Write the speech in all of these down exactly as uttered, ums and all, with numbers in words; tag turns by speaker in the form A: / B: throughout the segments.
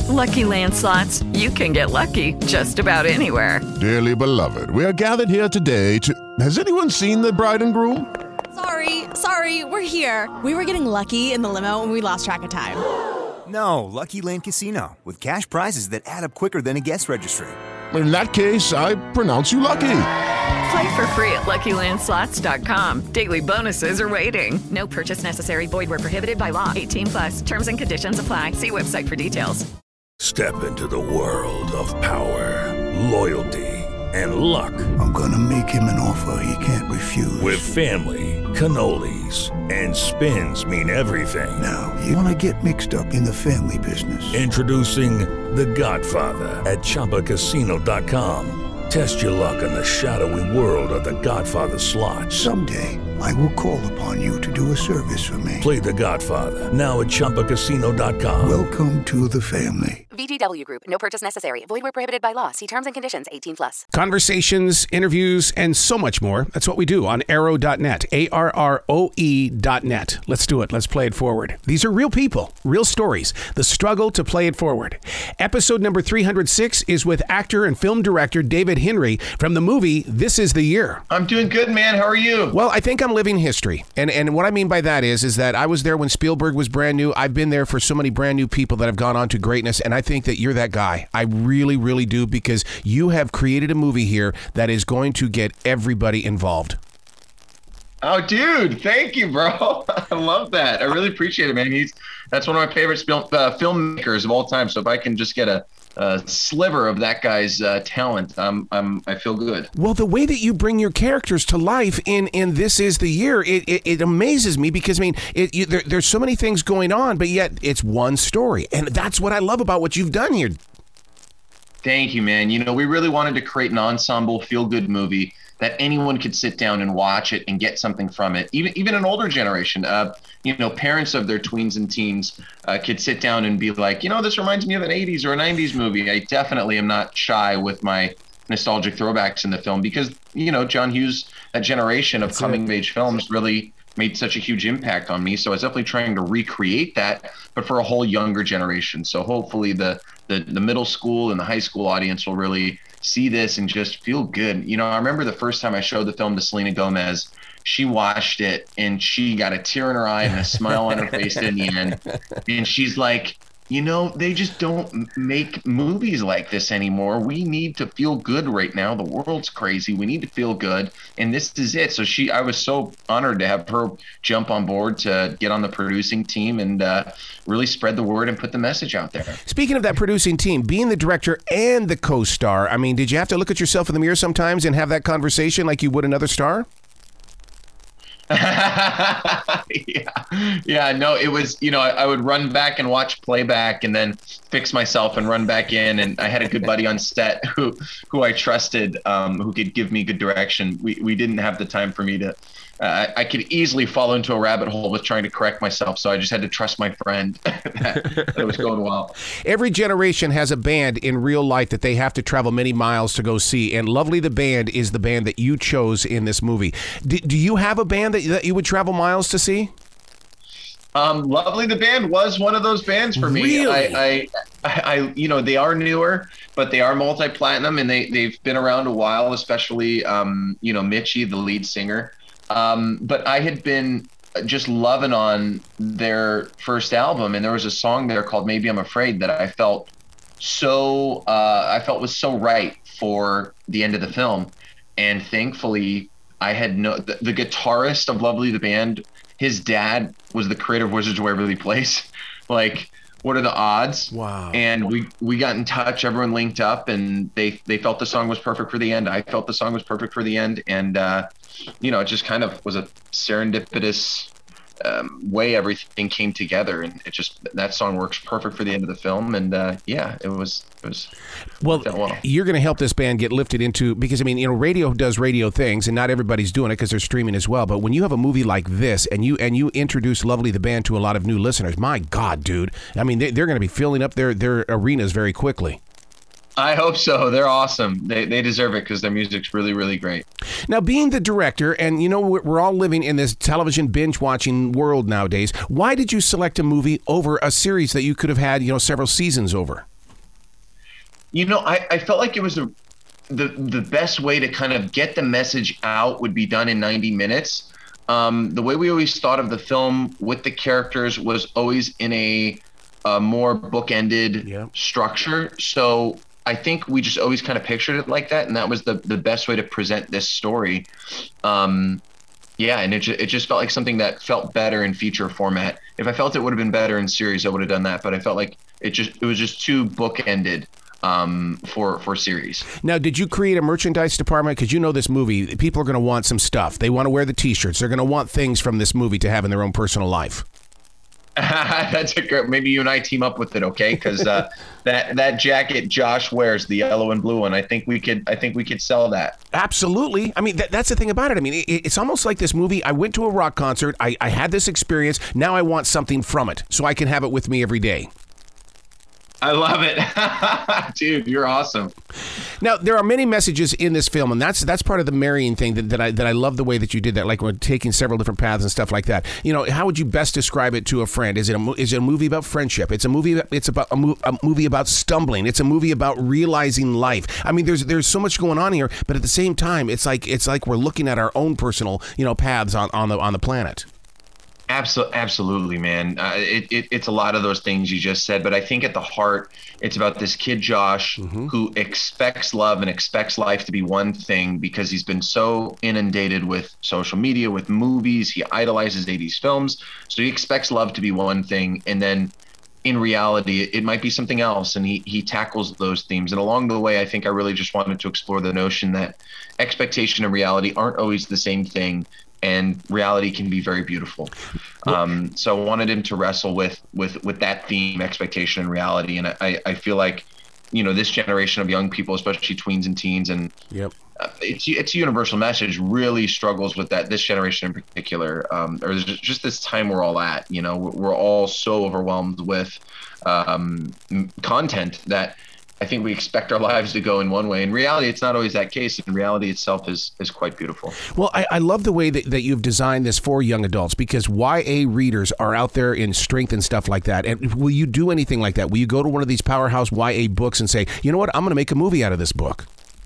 A: Lucky Land Slots, you can get lucky just about anywhere.
B: Dearly beloved, we are gathered here today to... Has anyone seen the bride and groom?
C: Sorry, sorry, we're here. We were getting lucky in the limo and we lost track of time.
D: No, Lucky Land Casino, with cash prizes that add up quicker than a guest registry.
B: In that case, I pronounce you lucky.
A: Play for free at Lucky Land Slots dot com. Daily bonuses are waiting. No purchase necessary. Void where prohibited by law. eighteen plus. Terms and conditions apply. See website for details.
E: Step into the world of power, loyalty, and luck.
F: I'm gonna make him an offer he can't refuse.
E: With family, cannolis, and spins mean everything.
F: Now, you wanna get mixed up in the family business.
E: Introducing The Godfather at Chumba Casino dot com. Test your luck in the shadowy world of The Godfather slot.
F: Someday, I will call upon you to do a service for me.
E: Play The Godfather, now at Chumba Casino dot com.
F: Welcome to the family.
G: V G W Group. No purchase necessary. Void where prohibited by law. See terms and conditions. eighteen plus.
H: Conversations, interviews, and so much more. That's what we do on arrow dot net. A R R O E dot net. Let's do it. Let's play it forward. These are real people, real stories. The struggle to play it forward. Episode number three hundred six is with actor and film director David Henry from the movie This Is the Year.
I: I'm doing good, man. How are you?
H: Well, I think I'm living history. And and what I mean by that is, is that I was there when Spielberg was brand new. I've been there for so many brand new people that have gone on to greatness. And I think that you're that guy. I really, really do, because you have created a movie here that is going to get everybody involved.
I: Oh, dude, thank you, bro. I love that. I really appreciate it, man. He's that's one of my favorite film, uh, filmmakers of all time. So if I can just get a, a sliver of that guy's uh, talent, I'm, I'm, I feel good.
H: Well, the way that you bring your characters to life in, in This Is the Year, it, it, it amazes me because, I mean, it, you, there, there's so many things going on, but yet it's one story. And that's what I love about what you've done here.
I: Thank you, man. You know, we really wanted to create an ensemble feel-good movie that anyone could sit down and watch it and get something from it. Even even an older generation, uh, you know, parents of their tweens and teens uh, could sit down and be like, you know, this reminds me of an eighties or a nineties movie. I definitely am not shy with my nostalgic throwbacks in the film because, you know, John Hughes, that generation of coming-of-age films really made such a huge impact on me. So I was definitely trying to recreate that, but for a whole younger generation. So hopefully the the, the middle school and the high school audience will really see this and just feel good. You know, I remember the first time I showed the film to Selena Gomez, she watched it and she got a tear in her eye and a smile on her face in the end. And she's like, you know, they just don't make movies like this anymore. We need to feel good right now. The world's crazy. We need to feel good. And this is it. So she, I was so honored to have her jump on board to get on the producing team and uh, really spread the word and put the message out there.
H: Speaking of that producing team, being the director and the co-star, I mean, did you have to look at yourself in the mirror sometimes and have that conversation like you would another star?
I: yeah, yeah, no, it was, you know, I, I would run back and watch playback and then fix myself and run back in. And I had a good buddy on set who, who I trusted, um, who could give me good direction. We, we didn't have the time for me to, uh, I could easily fall into a rabbit hole with trying to correct myself. So I just had to trust my friend that, that it was going well.
H: Every generation has a band in real life that they have to travel many miles to go see. And Lovely the Band is the band that you chose in this movie. D- do you have a band that, that you would travel miles to see?
I: Um, Lovely the Band was one of those bands for me.
H: Really?
I: I, I, I, you know, they are newer, but they are multi-platinum and they, they've been around a while, especially, um, you know, Mitchie, the lead singer. Um, but I had been just loving on their first album, and there was a song there called Maybe I'm Afraid that I felt so, uh, I felt was so right for the end of the film. And thankfully, I had no, the, the guitarist of Lovely the Band, his dad was the creator of Wizards of Waverly Place. Like, what are the odds?
H: Wow.
I: And we, we got in touch, everyone linked up, and they, they felt the song was perfect for the end. I felt the song was perfect for the end. And, uh, you know, it just kind of was a serendipitous um, way everything came together. And it just, that song works perfect for the end of the film. And uh, yeah, it was, it was,
H: well,
I: well.
H: You're going to help this band get lifted into, because I mean, you know, radio does radio things and not everybody's doing it because they're streaming as well. But when you have a movie like this and you, and you introduce Lovely the Band to a lot of new listeners, my God, dude, I mean, they, they're going to be filling up their, their arenas very quickly.
I: I hope so. They're awesome. They they deserve it because their music's really, really great.
H: Now, being the director, and you know, we're all living in this television binge-watching world nowadays, why did you select a movie over a series that you could have had, you know, several seasons over?
I: You know, I, I felt like it was a, the the best way to kind of get the message out would be done in ninety minutes. Um, the way we always thought of the film with the characters was always in a, a more bookended
H: yeah.
I: structure. So I think we just always kind of pictured it like that, and that was the the best way to present this story. Um, yeah, and it ju- it just felt like something that felt better in feature format. If I felt it would have been better in series, I would have done that. But I felt like it just it was just too bookended um, for for series.
H: Now, did you create a merchandise department? Because you know this movie, people are going to want some stuff. They want to wear the T-shirts. They're going to want things from this movie to have in their own personal life.
I: That's a great. Maybe you and I team up with it, okay? Because uh, that that jacket Josh wears, the yellow and blue one, I think we could. I think we could sell that.
H: Absolutely. I mean, that, that's the thing about it. I mean, it, it's almost like this movie. I went to a rock concert. I, I had this experience. Now I want something from it, so I can have it with me every day.
I: I love it. Dude, you're awesome.
H: Now, there are many messages in this film, and that's that's part of the marrying thing that, that I that I love the way that you did that, like we're taking several different paths and stuff like that. You know, how would you best describe it to a friend? Is it a, is it a movie about friendship? It's a movie it's about a, mo- a movie about stumbling. It's a movie about realizing life. I mean, there's there's so much going on here, but at the same time, it's like it's like we're looking at our own personal, you know, paths on, on the on the planet.
I: Absolutely, absolutely, man. Uh, it, it, it's a lot of those things you just said, but I think at the heart, it's about this kid, Josh, mm-hmm. who expects love and expects life to be one thing because he's been so inundated with social media, with movies. He idolizes eighties films. So he expects love to be one thing. And then in reality, it, it might be something else. And he, he tackles those themes. And along the way, I think I really just wanted to explore the notion that expectation and reality aren't always the same thing. And reality can be very beautiful. Um, so I wanted him to wrestle with with with that theme, expectation and reality. And I, I feel like, you know, this generation of young people, especially tweens and teens, and
H: yep.
I: uh, it's it's a universal message, really struggles with that. This generation in particular, um, or just, just this time we're all at. You know, we're all so overwhelmed with um, content that I think we expect our lives to go in one way. In reality, it's not always that case. And reality itself is is quite beautiful.
H: Well, I, I love the way that, that you've designed this for young adults, because Y A readers are out there in strength and stuff like that. And will you do anything like that? Will you go to one of these powerhouse Y A books and say, you know what, I'm going to make a movie out of this book?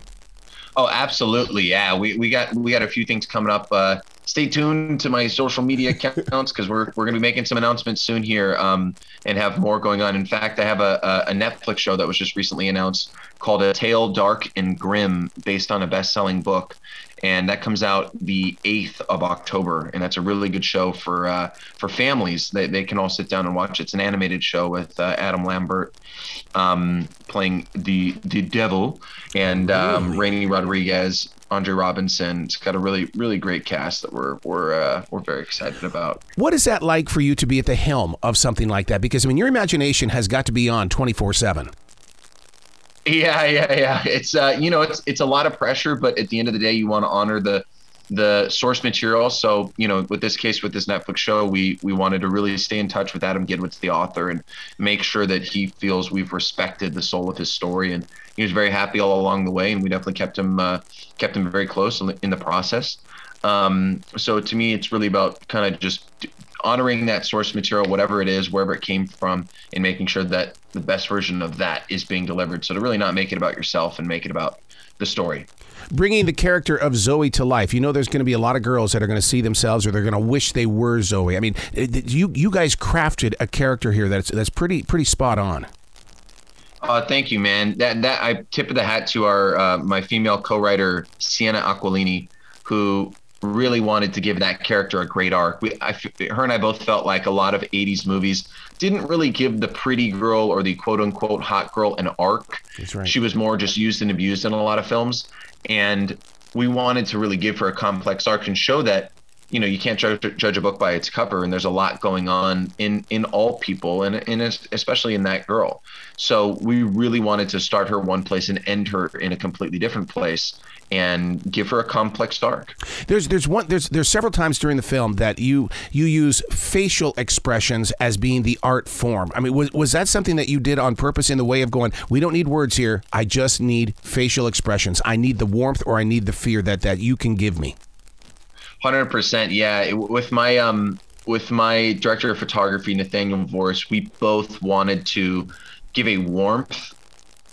I: Oh, absolutely. Yeah, we, we got we got a few things coming up. Uh, stay tuned to my social media accounts because we're we're going to be making some announcements soon here um, and have more going on. In fact, I have a, a Netflix show that was just recently announced called A Tale Dark and Grim, based on a best-selling book. And that comes out the eighth of October. And that's a really good show for uh, for families. They, they can all sit down and watch. It's an animated show with uh, Adam Lambert um, playing the the devil, and um, really? Rainey Rodriguez, Andre Robinson. It's got a really, really great cast that we're we're uh, we're very excited about.
H: What is that like for you to be at the helm of something like that? Because, I mean, your imagination has got to be on twenty-four seven.
I: Yeah, yeah, yeah. It's uh, you know, it's it's a lot of pressure, but at the end of the day, you want to honor the the source material. So, you know, with this case, with this Netflix show, we we wanted to really stay in touch with Adam Gidwitz, the author, and make sure that he feels we've respected the soul of his story. And he was very happy all along the way, and we definitely kept him uh, kept him very close in the process. Um, so to me, it's really about kind of just honoring that source material, whatever it is, wherever it came from, and making sure that the best version of that is being delivered. So to really not make it about yourself and make it about the story.
H: Bringing the character of Zoe to life. You know, there's going to be a lot of girls that are going to see themselves, or they're going to wish they were Zoe. I mean, you you guys crafted a character here that's that's pretty pretty spot on.
I: Uh, thank you, man. That that I tip of the hat to our uh, my female co-writer Sienna Aquilini, who really wanted to give that character a great arc. We, I, her and I both felt like a lot of eighties movies didn't really give the pretty girl or the quote unquote hot girl an arc.
H: That's right.
I: She was more just used and abused in a lot of films. And we wanted to really give her a complex arc and show that, you know, you can't judge, judge a book by its cover, and there's a lot going on in, in all people, and, and especially in that girl. So we really wanted to start her one place and end her in a completely different place, and give her a complex arc.
H: There's there's one there's there's several times during the film that you you use facial expressions as being the art form. I mean, was was that something that you did on purpose, in the way of going, we don't need words here, I just need facial expressions. I need the warmth, or I need the fear that that you can give me.
I: one hundred percent. Yeah, it, with my um with my director of photography, Nathaniel Voris, we both wanted to give a warmth Uh,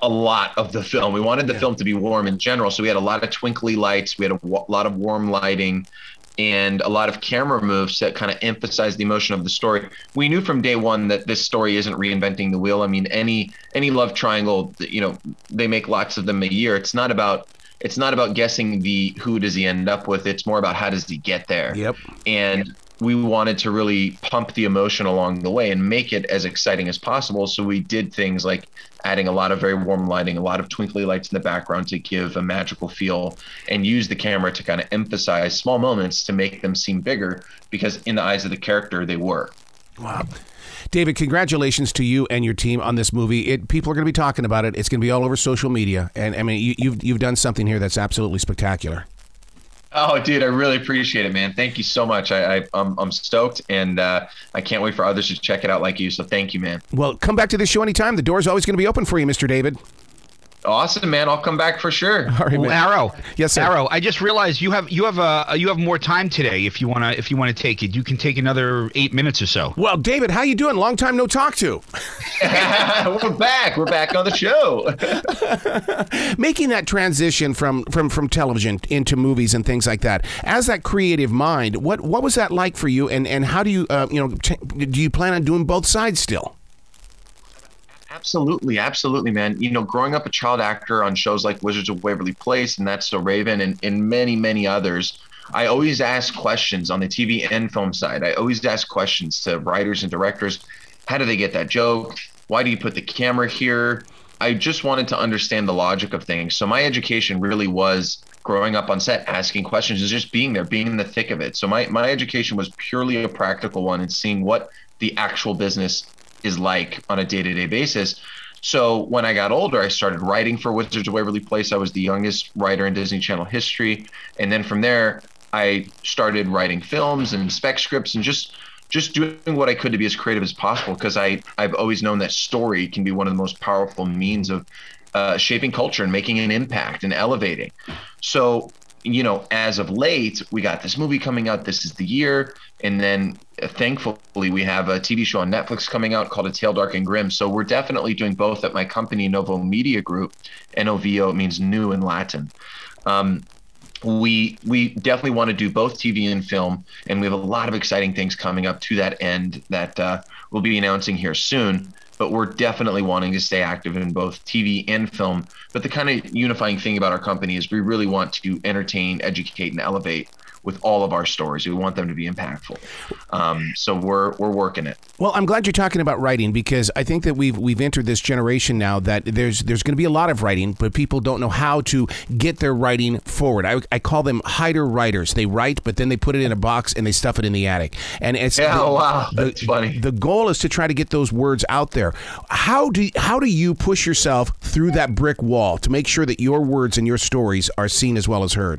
I: a lot of the film. We wanted the yeah. film to be warm in general. So we had a lot of twinkly lights. We had a w- lot of warm lighting and a lot of camera moves that kind of emphasize the emotion of the story. We knew from day one that this story isn't reinventing the wheel. I mean, any any love triangle, you know, they make lots of them a year. It's not about it's not about guessing the who does he end up with. It's more about how does he get there.
H: Yep.
I: And we wanted to really pump the emotion along the way and make it as exciting as possible. So we did things like adding a lot of very warm lighting, a lot of twinkly lights in the background to give a magical feel, and use the camera to kind of emphasize small moments to make them seem bigger, because in the eyes of the character, they were.
H: Wow. David, congratulations to you and your team on this movie. It, people are going to be talking about it. It's going to be all over social media. And I mean, you, you've, you've done something here that's absolutely spectacular.
I: Oh, dude, I really appreciate it, man. Thank you so much. I, I I'm, I'm stoked, and uh, I can't wait for others to check it out like you. So thank you, man.
H: Well, come back to this show anytime. The door's always going to be open for you, Mister David.
I: Awesome, man. I'll come back for sure.
H: All right,
J: well, Arrow.
H: Yes, sir.
J: Arrow. I just realized you have you have uh, you have more time today. If you wanna if you wanna take it, you can take another eight minutes or so.
H: Well, David, how you doing? Long time no talk to.
I: We're back. We're back on the show.
H: Making that transition from, from, from television into movies and things like that, as that creative mind, what what was that like for you? And and how do you uh, you know t- do you plan on doing both sides still?
I: Absolutely, absolutely, man. You know, growing up a child actor on shows like Wizards of Waverly Place and That's So Raven and, and many, many others, I always ask questions on the T V and film side. I always ask questions to writers and directors. How do they get that joke? Why do you put the camera here? I just wanted to understand the logic of things. So my education really was growing up on set, asking questions, and just being there, being in the thick of it. So my, my education was purely a practical one and seeing what the actual business is like on a day-to-day basis. So when I got older, I started writing for Wizards of Waverly Place. I was the youngest writer in Disney Channel history. And then from there, I started writing films and spec scripts and just just doing what I could to be as creative as possible, because I, I've always known that story can be one of the most powerful means of uh, shaping culture and making an impact and elevating. So, you know, as of late, we got this movie coming out. This is the year. And then uh, thankfully, we have a T V show on Netflix coming out called A Tale Dark and Grim. So we're definitely doing both at my company, Novo Media Group. N O V O, it means new in Latin. Um, we we definitely want to do both T V and film. And we have a lot of exciting things coming up to that end that uh, we'll be announcing here soon. But we're definitely wanting to stay active in both T V and film. But the kind of unifying thing about our company is we really want to entertain, educate, and elevate with all of our stories. We want them to be impactful. Um, so we're we're working it.
H: Well, I'm glad you're talking about writing, because I think that we've we've entered this generation now that there's there's going to be a lot of writing, but people don't know how to get their writing forward. I, I call them hider writers. They write, but then they put it in a box and they stuff it in the attic. And it's
I: yeah,
H: the,
I: wow, that's
H: the,
I: funny.
H: The goal is to try to get those words out there. How do how do you push yourself through that brick wall to make sure that your words and your stories are seen as well as heard?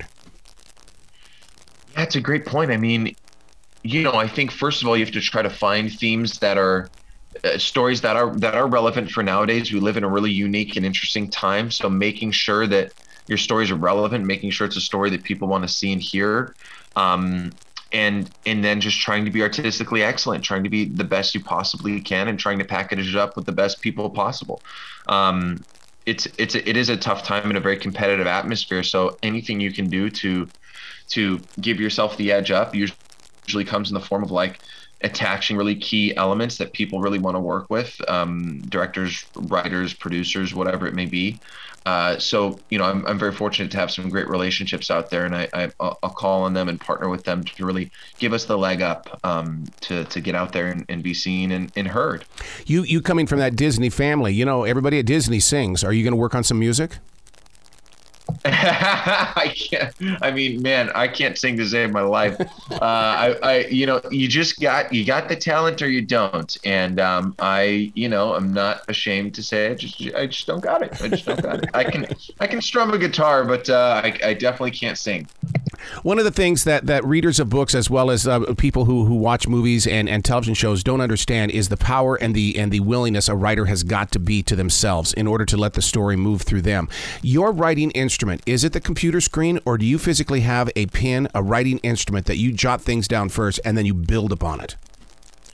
I: That's a great point. I mean, you know, I think first of all, you have to try to find themes that are uh, stories that are that are relevant for nowadays. We live in a really unique and interesting time. So making sure that your stories are relevant, making sure it's a story that people want to see and hear, um, and and then just trying to be artistically excellent, trying to be the best you possibly can, and trying to package it up with the best people possible. Um, it's it's a, it is a tough time in a very competitive atmosphere. So anything you can do to to give yourself the edge up usually comes in the form of like attaching really key elements that people really want to work with, um, directors, writers, producers, whatever it may be. Uh, so, you know, I'm, I'm very fortunate to have some great relationships out there, and I, I, I'll call on them and partner with them to really give us the leg up um, to, to get out there and, and be seen and, and heard.
H: You, you coming from that Disney family, you know, everybody at Disney sings. Are you going to work on some music?
I: I can't. I mean, man, I can't sing to save my life. Uh, I, I, you know, you just got you got the talent or you don't, and um, I, you know, I'm not ashamed to say I just I just don't got it. I just don't got it. I can I can strum a guitar, but uh, I, I definitely can't sing.
H: One of the things that, that readers of books, as well as uh, people who, who watch movies and, and television shows, don't understand is the power and the and the willingness a writer has got to be to themselves in order to let the story move through them. Your writing instrument, is it the computer screen, or do you physically have a pen, a writing instrument that you jot things down first and then you build upon it?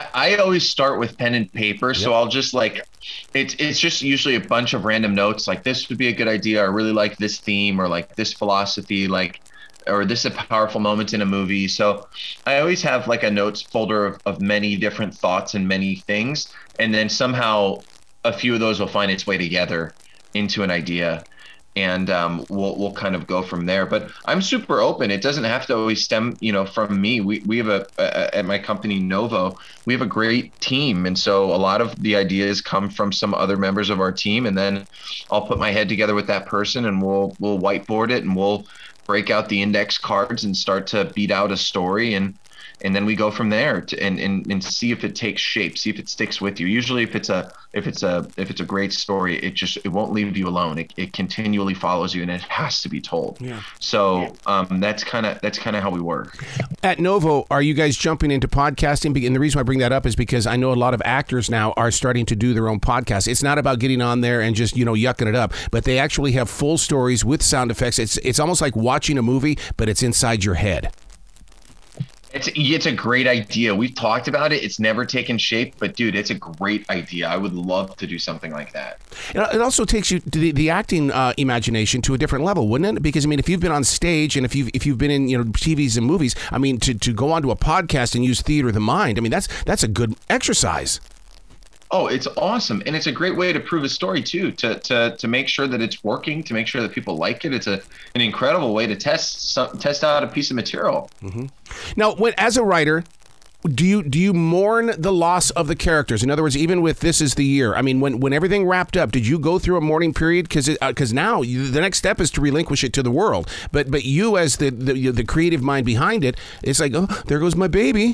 I: I always start with pen and paper. So yep. I'll just like, it's it's just usually a bunch of random notes. Like, this would be a good idea. I really like this theme, or like this philosophy, like, or this is a powerful moment in a movie. So I always have like a notes folder of, of many different thoughts and many things. And then somehow a few of those will find its way together into an idea. And um, we'll we'll kind of go from there. But I'm super open. It doesn't have to always stem, you know, from me. We we have a, a at my company Novo, we have a great team, and so a lot of the ideas come from some other members of our team, and then I'll put my head together with that person, and we'll we'll whiteboard it, and we'll break out the index cards and start to beat out a story, and and then we go from there to, and, and and see if it takes shape, see if it sticks with you. Usually, if it's a if it's a if it's a great story, it just it won't leave you alone. It it continually follows you, and it has to be told.
H: Yeah.
I: So um, that's kind of that's kind of how we work.
H: At Novo, are you guys jumping into podcasting? And the reason why I bring that up is because I know a lot of actors now are starting to do their own podcasts. It's not about getting on there and just, you know, yucking it up, but they actually have full stories with sound effects. It's it's almost like watching a movie, but it's inside your head.
I: It's it's a great idea. We've talked about it. It's never taken shape, but dude, it's a great idea. I would love to do something like that.
H: It also takes you to the, the acting uh, imagination to a different level, wouldn't it? Because I mean, if you've been on stage and if you've if you've been in, you know, T Vs and movies, I mean, to, to go onto a podcast and use theater of the mind, I mean, that's that's a good exercise.
I: Oh, it's awesome. And it's a great way to prove a story too, to to to make sure that it's working, to make sure that people like it. It's a an incredible way to test some, test out a piece of material.
H: Mm-hmm. Now, when, as a writer, do you do you mourn the loss of the characters? In other words, even with This Is the Year, I mean, when, when everything wrapped up, did you go through a mourning period? Because because uh, now you, the next step is to relinquish it to the world. But but you, as the the, the creative mind behind it, it's like, oh, there goes my baby.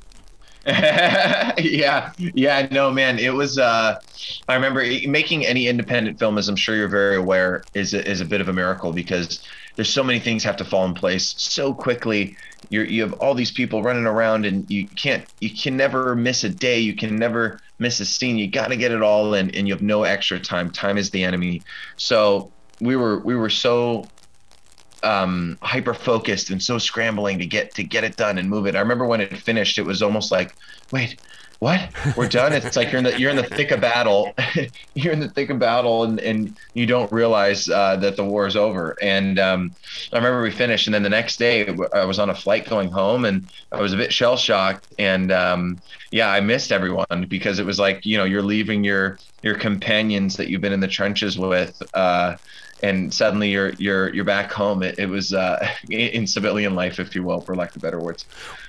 I: yeah, yeah, no, man. It was. Uh, I remember making any independent film, as I'm sure you're very aware, is a, is a bit of a miracle because there's so many things have to fall in place so quickly. You're, you have all these people running around, and you can't, you can never miss a day. You can never miss a scene. You got to get it all in, and you have no extra time. Time is the enemy. So we were, we were so. um hyper focused and so scrambling to get to get it done and move it. I remember when it finished, it was almost like, wait, what? We're done? It's like you're in the you're in the thick of battle. You're in the thick of battle and, and you don't realize uh, that the war is over. And um, I remember we finished, and then the next day I was on a flight going home, and I was a bit shell shocked. And um, yeah, I missed everyone because it was like, you know, you're leaving your your companions that you've been in the trenches with. Uh, And suddenly you're you're you're back home. It, it was uh, in civilian life, if you will, for lack of better words.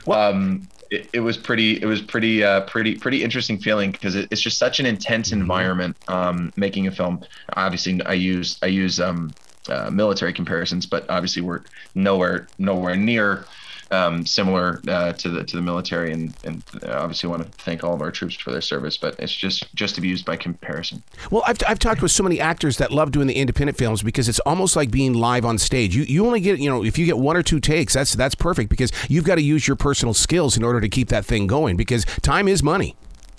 I: Um, it, it was pretty. It was pretty. Uh, pretty. Pretty interesting feeling because it, it's just such an intense environment. Um, making a film. Obviously, I use I use um, uh, military comparisons, but obviously we're nowhere nowhere near. Um, similar uh, to the to the military, and, and obviously want to thank all of our troops for their service, but it's just just to be used by comparison.
H: Well, I've, I've talked with so many actors that love doing the independent films because it's almost like being live on stage. You you only get, you know, if you get one or two takes, that's that's perfect because you've got to use your personal skills in order to keep that thing going because time is money.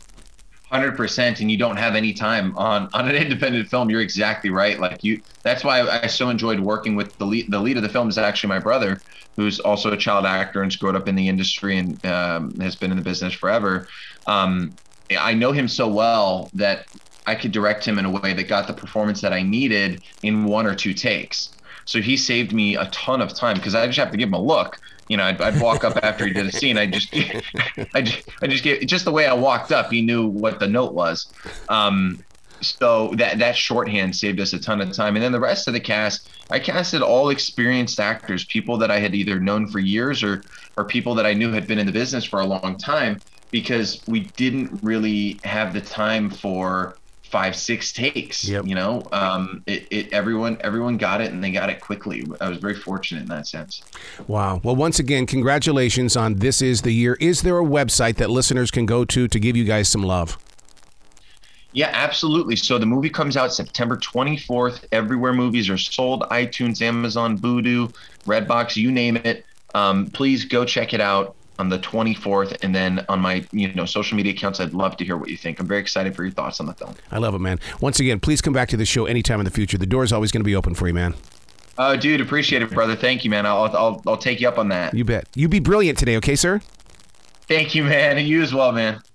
I: one hundred percent, and you don't have any time on on an independent film. You're exactly right. Like you, that's why I so enjoyed working with the lead. The lead of the film is actually my brother, who's also a child actor and grew up in the industry and um, has been in the business forever. Um, I know him so well that I could direct him in a way that got the performance that I needed in one or two takes. So he saved me a ton of time because I just have to give him a look. You know, I'd, I'd walk up after he did a scene. I just, I just, I just get just the way I walked up. He knew what the note was. Um, so that that shorthand saved us a ton of time. And then the rest of the cast, I casted all experienced actors, people that I had either known for years or or people that I knew had been in the business for a long time, because we didn't really have the time for five, six takes. Yep. You know, um, it, it everyone everyone got it, and they got it quickly. I was very fortunate in that sense.
H: Wow. Well, once again, congratulations on This Is the Year. Is there a website that listeners can go to to give you guys some love?
I: Yeah, absolutely. So the movie comes out September twenty-fourth. Everywhere movies are sold: iTunes, Amazon, Vudu, Redbox, you name it. Um, please go check it out on the twenty-fourth, and then on my you know social media accounts. I'd love to hear what you think. I'm very excited for your thoughts on the film.
H: I love it, man. Once again, please come back to the show anytime in the future. The door is always going to be open for you, man.
I: Oh, dude, appreciate it, brother. Thank you, man. I'll I'll I'll take you up on that.
H: You bet. You be brilliant today, okay, sir?
I: Thank you, man. And you as well, man.